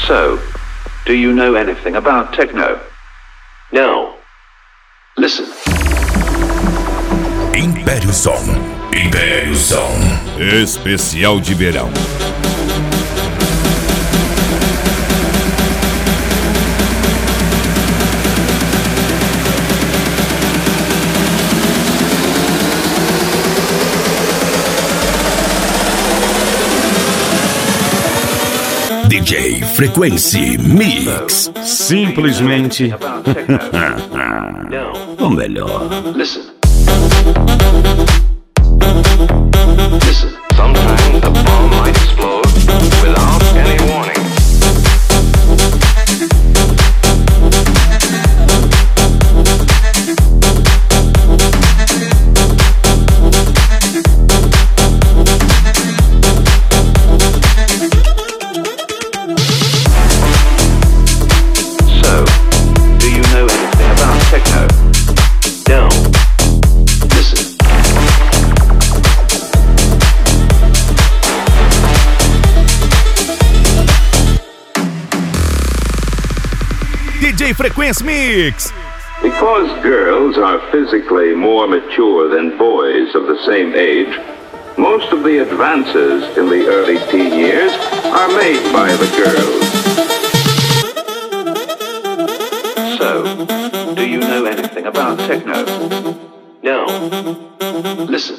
So, do you know anything about techno? No. Listen. Império Som. Império Som. Especial de verão. DJ Frequency Mix. Simplesmente o melhor. Listen. Listen. Sometimes the bomb might explode without any warning. DJ Frequency Mix. Because girls are physically more mature than boys of the same age, most of the advances in the early teen years are made by the girls. So, do you know anything about techno? No. Listen.